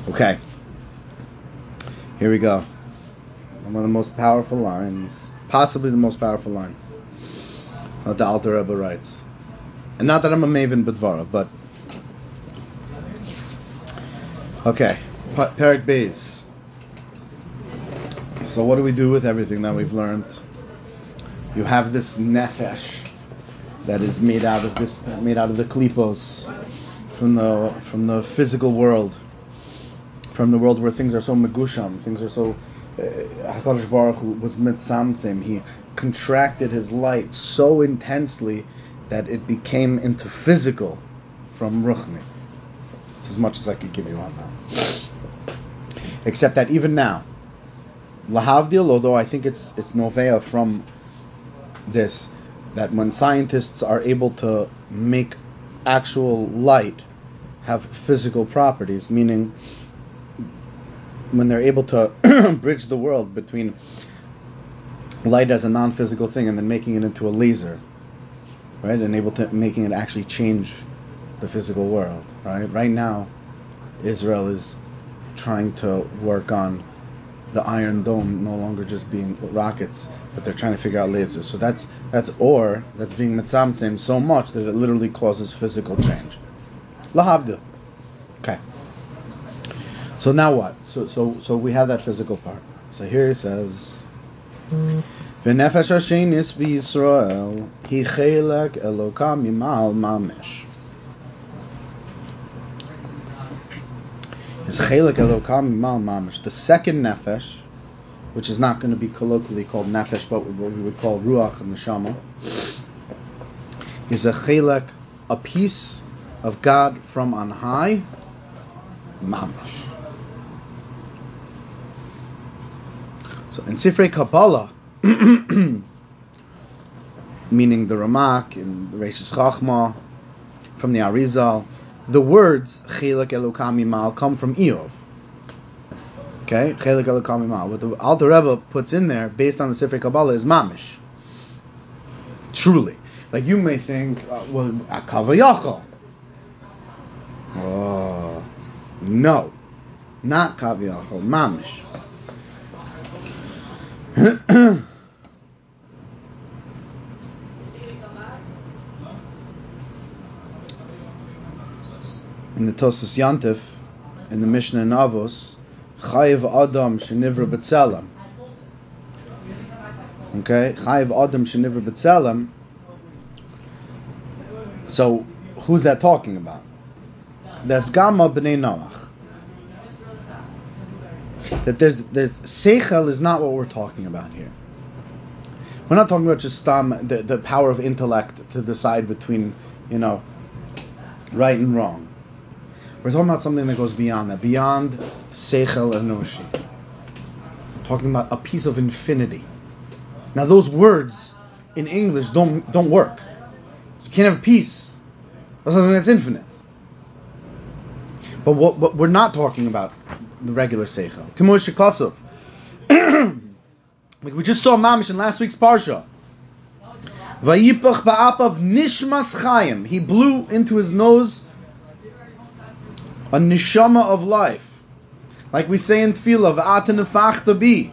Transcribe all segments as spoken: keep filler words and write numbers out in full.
Okay, here we go. One of the most powerful lines, possibly the most powerful line, that the Alter Rebbe writes. And not that I'm a maven b'dvara, but okay, Perek Beis. So what do we do with everything that we've learned? You have this nefesh that is made out of this, made out of the klipos, from the from the physical world, from the world where things are so megusham, things are so. Uh, Hakadosh Baruch Hu was mitzamtzim. He contracted his light so intensely that it became into physical from ruchni. It's as much as I could give you on that. Except that even now, lahavdil, although I think it's it's novea from this, that when scientists are able to make actual light have physical properties, meaning when they're able to bridge the world between light as a non-physical thing and then making it into a laser, right, and able to making it actually change the physical world, right? Right now, Israel is trying to work on the Iron Dome no longer just being rockets, but they're trying to figure out lasers. So that's that's ore that's being mitzamtzim so much that it literally causes physical change. Lahavdil. Okay. So now what? So so so we have that physical part. So here it says, "V'nefesh hashenis b'Yisrael hi chelek Elokam mimal mamish." Is chelek Elokam mimal mamish. The second nefesh, which is not going to be colloquially called nefesh, but what we would call ruach and neshama, is a chelek, a piece of God from on high, mamish. So in Sifrei Kabbalah, meaning the Ramak and the Reishis Chachma, from the Arizal, the words Chelek Elokam Mimal come from Eov. Okay, Chelek Elokam Mimal. What the Alter Rebbe puts in there, based on the Sifrei Kabbalah, is mamish. Truly, like you may think, uh, well, Kavayachal. Oh, no, not Kavayachal, mamish. In the Tosas Yantif, in the Mishnah in Avos, Chayiv Adam Shenivra B'Tselem. Okay, Chayiv Adam Shenivra B'Tselem. So, who's that talking about? That's Gamma B'nei Noach. That there's there's Seichel is not what we're talking about here. We're not talking about just stam, the, the power of intellect to decide between, you know, right and wrong. We're talking about something that goes beyond that, beyond Seichel Enoshi. We're talking about a piece of infinity. Now those words in English don't don't work. You can't have a piece of something that's infinite. But what, what we're not talking about the regular Seichel. K'mo shekasov. Like we just saw Mamish in last week's Parsha. Vayipach ba'apav nishmas chayim. He blew into his nose a neshama of life. Like we say in Tefillah, v'ata nefachta bi.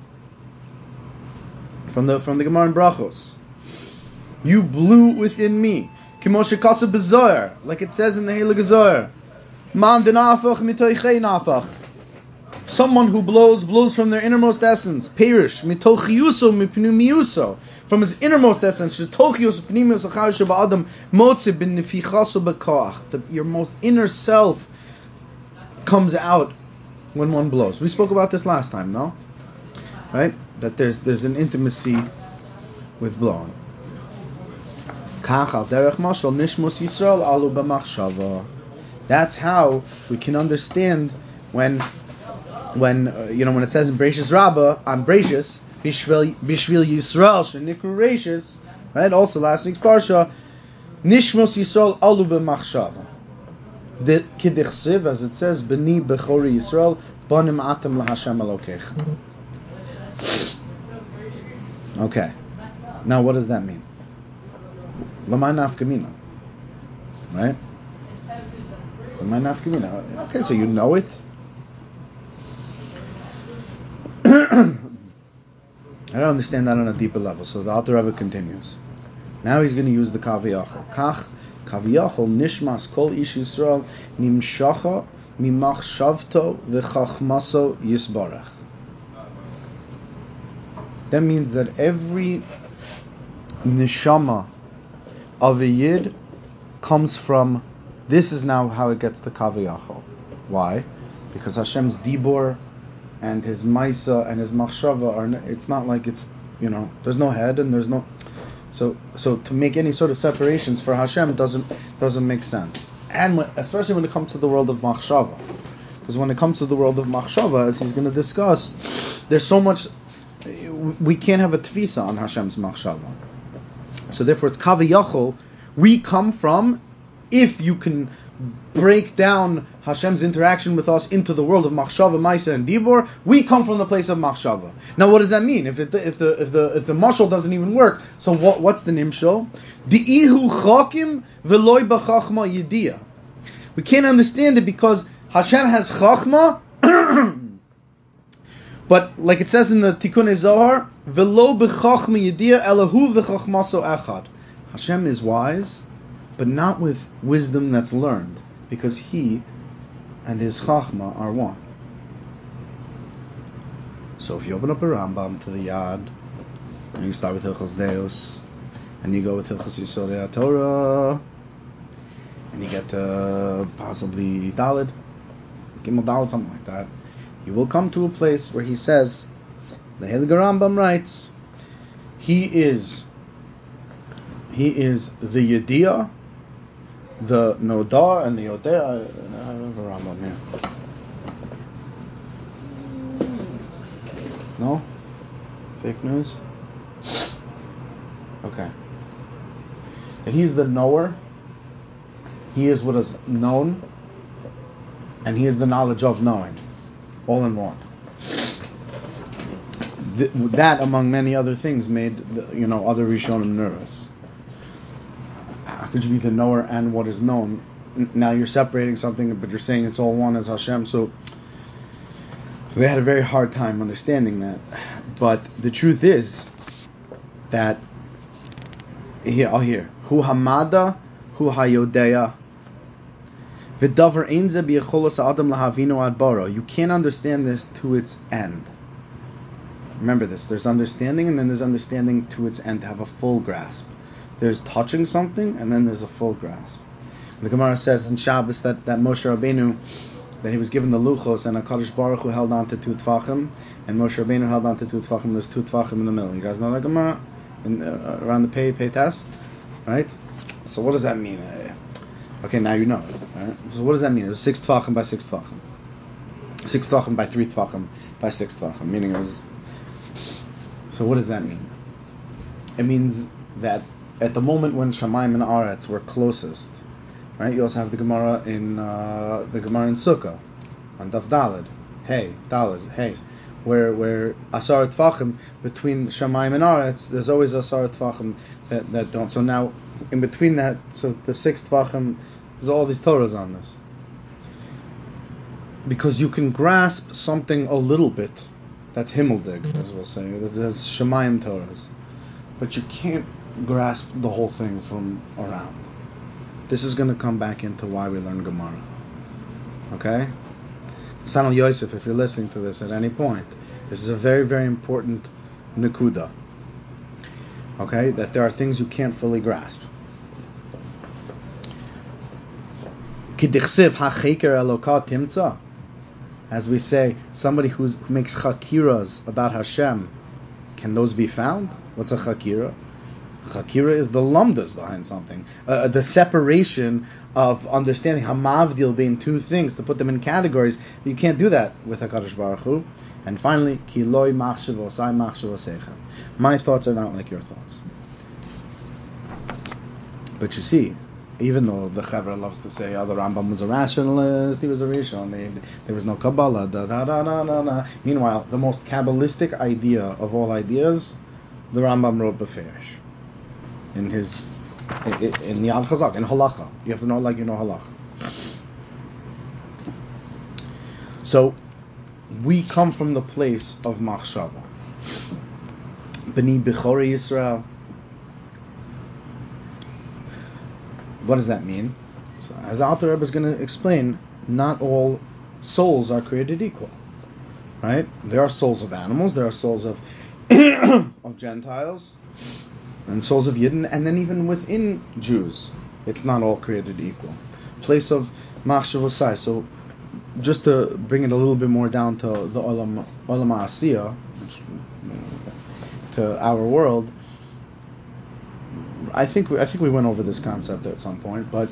From the from the Gemara in Brachos. You blew within me. K'mo shekasov b'zoyer. Like it says in the Heilige Zohar. Man denafach mitoichei nafach. Someone who blows, blows from their innermost essence. Perish, mitochiuso mipneumiuso. From his innermost essence. Shetochiuso pneumiuso chayusha ba'adam motze bin nefichaso b'koach. Your most inner self comes out when one blows. We spoke about this last time, no? Right? That there's there's an intimacy with blowing. Kach al derech mashal nishmos Yisrael alu b'machshava. That's how we can understand when, when uh, you know, when it says in Bereishis Rabbah on Bereishis, Bishvil Bishvil Yisrael shenikru Reishis, right? Also last week's parsha, Nishmos Yisrael alu b'machshava. The Kidichsiv, as it says, B'ni bechori Yisrael banim atem lahashem Elokecha. Okay, now what does that mean? L'may nafkamina, right? Okay, so you know it. to understand that on a deeper level. So the Alter Rebbe continues. Now he's going to use the Kaviyachol. Kach Kaviyachol nishmas kol ish Yisrael nimshacha mimachshavto v'chachmaso yisbarach. That means that every neshama of a yid comes from. This is now how it gets to Kaviyachol. Why? Because Hashem's dibur and his maisa and his machshava are. It's not like it's, you know, there's no head and there's no. So so to make any sort of separations for Hashem doesn't doesn't make sense. And when, especially when it comes to the world of machshava, because when it comes to the world of machshava, as he's going to discuss, there's so much. We can't have a tfisa on Hashem's machshava. So therefore, it's Kaviyachol. We come from, if you can break down Hashem's interaction with us into the world of machshava, maisa, and dibur, we come from the place of machshava. Now, what does that mean? If it, if the if the if the mashal doesn't even work, so what what's the nimshal? Di'ihu chakim v'loy b'chachma yediyah. We can't understand it because Hashem has chachma, but like it says in the Tikkun Zohar, v'lo b'chachma yediyah elahu v'chachmaso echad. Hashem is wise, but not with wisdom that's learned, because He and His Chachma are one. So if you open up a Rambam to the Yad, and you start with Hilchos Deos, and you go with Hilchos Yisodei HaTorah, and you get to possibly Daled, Gimel Daled, something like that, you will come to a place where he says, the Heilige Rambam writes, He is He is the Yediyah, the Noda, and the Yodea. I have a Rambam here. No? Fake news? Okay. That he's the knower, he is what is known, and he is the knowledge of knowing. All in one. Th- that, among many other things, made the, you know other Rishonim nervous. How could you be the knower and what is known? Now you're separating something, but you're saying it's all one as Hashem. So, so they had a very hard time understanding that. But the truth is that here, I'll hear Hu Hamada, Hu Hayodeya. V'davar ein ze b'yecholos ha'adam lahavinu ad bara. You can't understand this to its end. Remember this. There's understanding, and then there's understanding to its end, to have a full grasp. There's touching something, and then there's a full grasp. The Gemara says in Shabbos that, that Moshe Rabbeinu, that he was given the luchos, and HaKadosh Baruch Hu held on to two tfachim, and Moshe Rabbeinu held on to two tfachim. There's two tfachim in the middle. You guys know that Gemara? In, uh, around the pay pay test? Right? So what does that mean? Okay, now you know. Right? So what does that mean? It was six tfachim by six tfachim. Six tfachim by three tfachim by six tfachim. Meaning it was... So what does that mean? It means that at the moment when Shamayim and Aretz were closest, right? You also have the Gemara in uh, the Gemara in Sukkah on Daf Daled, hey, Daled, hey, where where Asar Tfachim between Shamayim and Aretz, there's always Asar Tfachim that, that don't. So now in between that, so the six Tfachim, there's all these Torahs on this, because you can grasp something a little bit. That's Himmeldig, as we'll say. There's, there's Shamayim Torahs, but you can't grasp the whole thing from around. This is going to come back into why we learn Gemara. Okay? Sanal Yosef, if you're listening to this at any point, this is a very, very important Nakuda. Okay? That there are things you can't fully grasp. Kidichsiv hacheker elokat timtza. As we say, somebody who's, who makes chakiras about Hashem, can those be found? What's a chakira? Chakira is the lumdas behind something. Uh, the separation of understanding hamavdil being two things, to put them in categories. You can't do that with HaKadosh Baruch Hu. And finally, ki loy machshav osai machshav osechem. My thoughts are not like your thoughts. But you see, even though the Chevra loves to say, oh, the Rambam was a rationalist, he was a Rishon, there was no Kabbalah, da da da da da da. Meanwhile, the most Kabbalistic idea of all ideas, the Rambam wrote Beferish. In his, in the Yad Chazak, in Halacha. You have to know like you know Halacha. So, we come from the place of Machshava. B'ni Bechorei Yisrael. What does that mean? So, as Alter Rebbe is going to explain, not all souls are created equal, right? There are souls of animals, there are souls of of Gentiles, and souls of Yidden, and then even within Jews, it's not all created equal. Place of Machshavosai. So, just to bring it a little bit more down to the Olam Olam Ha'asiyah, which, to our world, I think we, I think we went over this concept at some point, but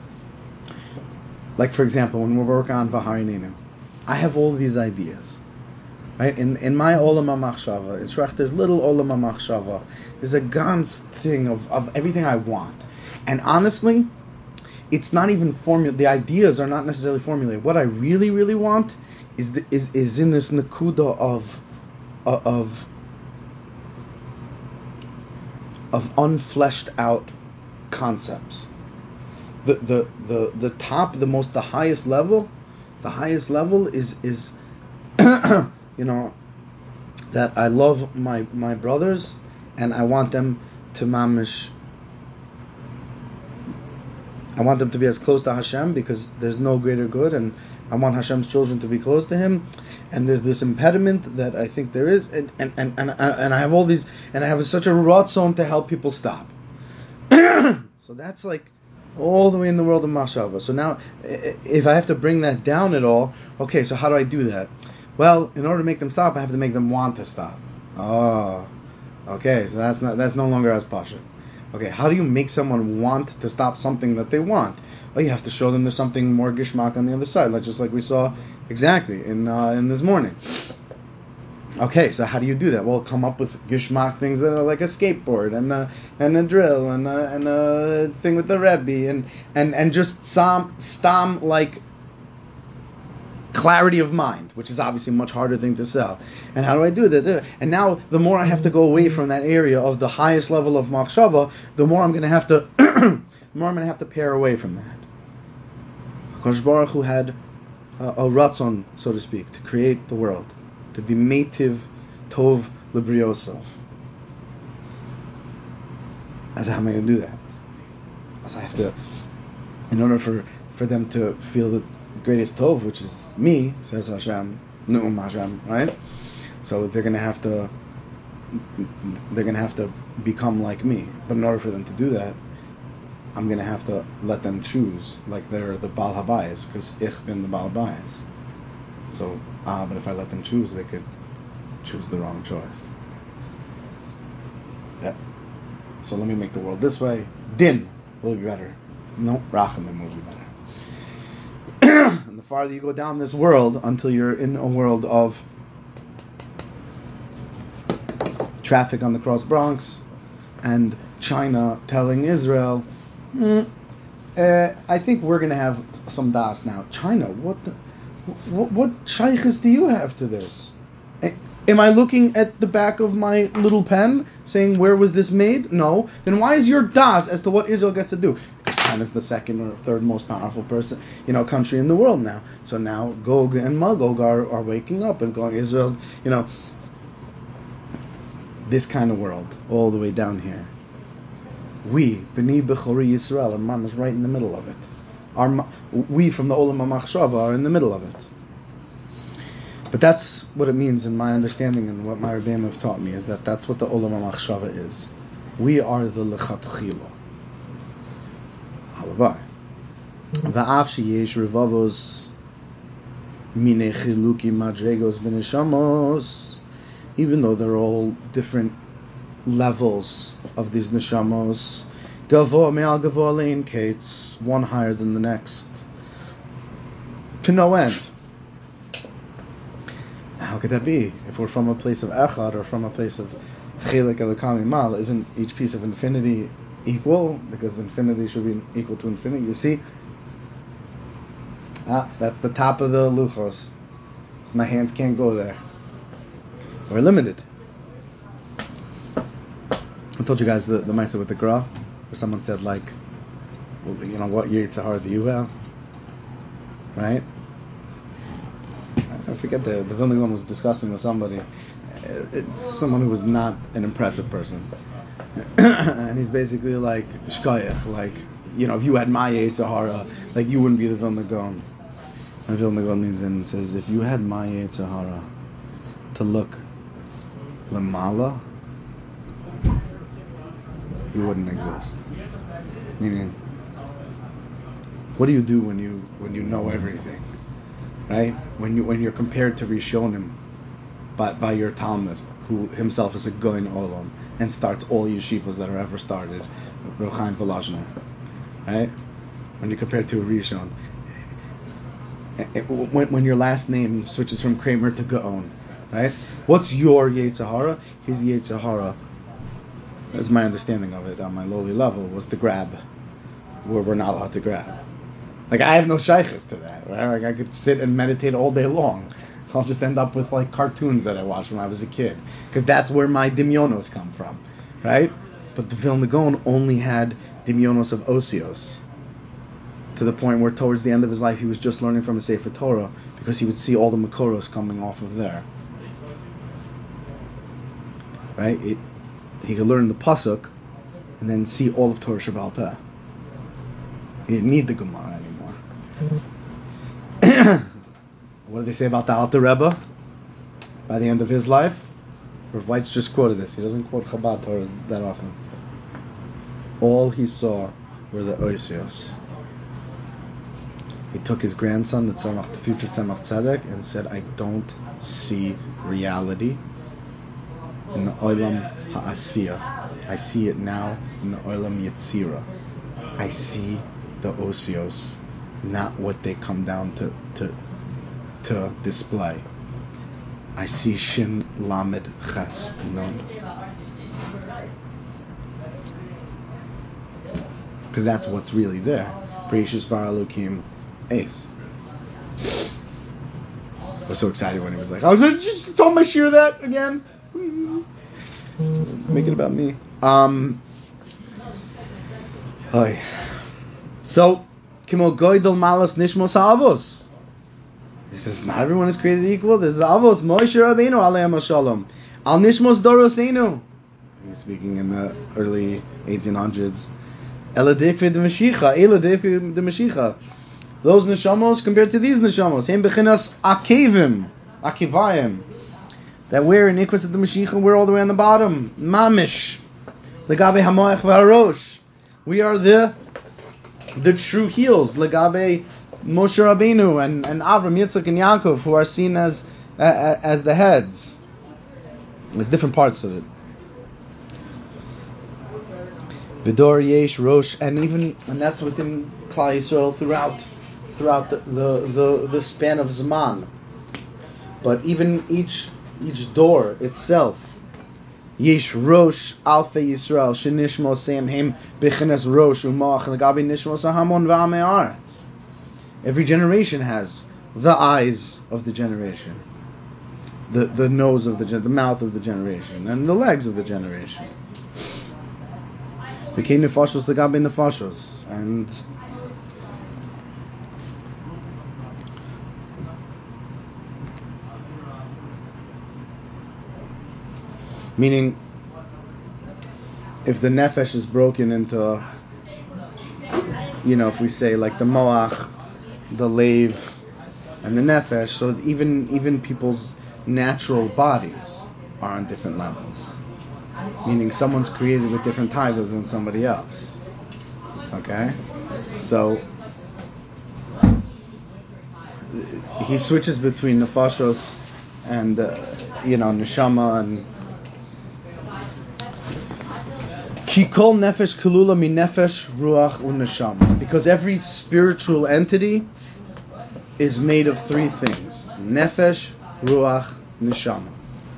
like for example, when we work on V'harinenim, I have all these ideas, right? In in my Olam HaMachshava, in Shrach, there's little Olam HaMachshava. There's a Gans thing of, of everything I want, and honestly, it's not even formulated. The ideas are not necessarily formulated. What I really, really want is the, is is in this nakuda of of of unfleshed out concepts. The the the the top, the most, the highest level, the highest level is is you know, that I love my my brothers and I want them to mamish. I want them to be as close to Hashem because there's no greater good, and I want Hashem's children to be close to Him. And there's this impediment that I think there is, and and and and, and I have all these, and I have such a ratzon to help people stop. So that's like all the way in the world of Mashava. So now, if I have to bring that down at all, okay, so how do I do that? Well, in order to make them stop, I have to make them want to stop. Oh, okay, so that's not that's no longer as pasha. Okay, how do you make someone want to stop something that they want? Well, you have to show them there's something more gishmak on the other side, like just like we saw exactly in uh, in this morning. Okay, so how do you do that? Well, come up with gishmak things that are like a skateboard and a, and a drill and a, and a thing with the Rebbe and and and just some stam like clarity of mind, which is obviously a much harder thing to sell. And how do I do that? And now, the more I have to go away from that area of the highest level of machshava, the more I'm going to have to, the more I'm going to have to pare away from that. HaKadosh Baruch Hu had a, a ratzon, so to speak, to create the world, to be meitiv tov l'briosov. And so how am I going to do that? So I have to, in order for, for them to feel that the greatest tov, which is me, says Hashem, Nu'um Hashem, right? So they're gonna have to, they're gonna have to become like me. But in order for them to do that, I'm gonna have to let them choose, like they're the Baal Habayis, because ich bin the Baal Habayis. So, ah, but if I let them choose, they could choose the wrong choice. Yeah. So let me make the world this way. Din will be better. No, Rachamim will be better. And the farther you go down this world until you're in a world of traffic on the Cross Bronx and China telling Israel, mm, uh, I think we're going to have some das now. China, what the, what, what shaykhs do you have to this? Am I looking at the back of my little pen saying, where was this made? No. Then why is your das as to what Israel gets to do? Because China's the second or third most powerful person, you know, country in the world now. So now Gog and Magog are, are waking up and going, Israel, you know, this kind of world, all the way down here. We, B'ni Bechorei Yisrael, our mom is right in the middle of it. Our, we from the Olam HaMachshava are in the middle of it. But that's what it means in my understanding and what my Rebbeim have taught me, is that that's what the Olam HaMachshava is. We are the Lechatchila. Halavai. Va'af sheyesh revavos minei chiluki madregos v'neshamos, even though they're all different levels of these neshamos, gavo me'al gavo lein kates, one higher than the next, to no end. How could that be? If we're from a place of echad or from a place of chelik elokam imal, isn't each piece of infinity equal? Because infinity should be equal to infinity. You see? Ah, that's the top of the luchos. So my hands can't go there. We're limited. I told you guys the, the Maisa with the Gra, where someone said, like, well, you know, what Yitzhahar do you have? Right? forget the the Vilna Gaon was discussing with somebody. It's someone who was not an impressive person, and he's basically like shkoyach, like, you know, if you had my Yetzer Hara, like, you wouldn't be the Vilna Gaon. And Vilna Gaon leans in and says, if you had my Yetzer Hara to look lamala, you wouldn't exist. Meaning, what do you do when you when you know everything, right? When you when you're compared to Rishonim by by your Talmud, who himself is a Goin Olam and starts all yeshivas that are ever started, Reb Chaim Volozhiner, right? When you compare to a Rishon, when when your last name switches from Kramer to Gaon, right? What's your Yetzer Hara? His Yetzer Hara, as my understanding of it on my lowly level, was to grab where we're not allowed to grab. Like, I have no shaykhs to that, right? Like, I could sit and meditate all day long. I'll just end up with, like, cartoons that I watched when I was a kid, because that's where my dimyonos come from, right? But the Vilna Gaon only had dimyonos of osios, to the point where towards the end of his life he was just learning from a Sefer Torah, because he would see all the makoros coming off of there, right? It, he could learn the pasuk and then see all of Torah Shebaal Peh. He didn't need the Gemara anymore. What do they say about the Alter Rebbe? By the end of his life, Rav Weitz just quoted this. He doesn't quote Chabad Torah that often. All he saw were the Oisios. He took his grandson, the Tzemach, the future Tzemach Tzedek, and said, I don't see reality in the Olam Ha'asiyah. I see it now in the Olam Yetzira. I see the Osios, not what they come down to to to display. I see Shin Lamed Ches Nun. Because that's what's really there. Precious Bar Elokim Ace. I was so excited when he was like, I was like, just told my shir that again. Make it about me. Um. Hi. So, Kimo Goydel Malas Nishmos Avos. He says, not everyone is created equal. There's the Avos, Moshe Rabbeinu, Aleim Shalom. Al Nishmos Doroseinu. He's speaking in the early eighteen hundreds. Eladikve de Mashiach, Eladikve de Mashiach. Those neshamos compared to these neshamos. Hem bechinas akevim, akevayim. That we're in Ikvas of the Mashiach, we're all the way on the bottom. Mamish. Legabe hamoach v'harosh. We are the the true heels. Legabe Moshe Rabbeinu and, and Avram, Yitzchak, and Yaakov, who are seen as uh, as the heads. There's different parts of it. Vidor, Yesh, Rosh, and even and that's within Klal Yisrael throughout throughout the, the, the, the span of Zman. But even each each door itself. Yesh Rosh Alfei Yisrael Shenishmo Seim Hem Bechinas Rosh Umach Legabi Nishmo Sahamon V'Amei Aretz. Every generation has the eyes of the generation, the the nose of the gen- the mouth of the generation, and the legs of the generation. Became nefashos legabi nefashos, and meaning, if the nefesh is broken into, you know, if we say like the moach, the lave, and the nefesh, so even even people's natural bodies are on different levels. Meaning someone's created with different taivas than somebody else. Okay? So he switches between nefashos and, uh, you know, neshama and Kikol nefesh kalula mi nefesh ruach uneshama. Because every spiritual entity is made of three things: nefesh, ruach, neshama.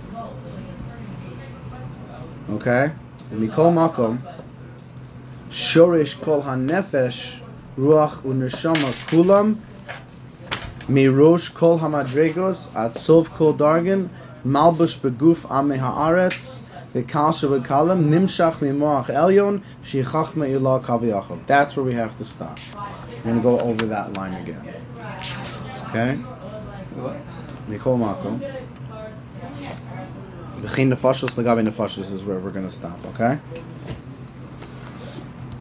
Okay? Mikol makom, shoresh kol hanefesh, ruach uneshama kulam, mirosh kol hamadregos, at sof kol dargan, malbush beguf ame haaretz, v'kal shebekalam, nimshach mimoach elyon, shichachma ilah kaviyachol. That's where we have to stop. I'm going to go over that line again. Okay? What? Mikol Makom. The Chin Nefashos, Lagavi Nefashos is where we're going to stop, okay?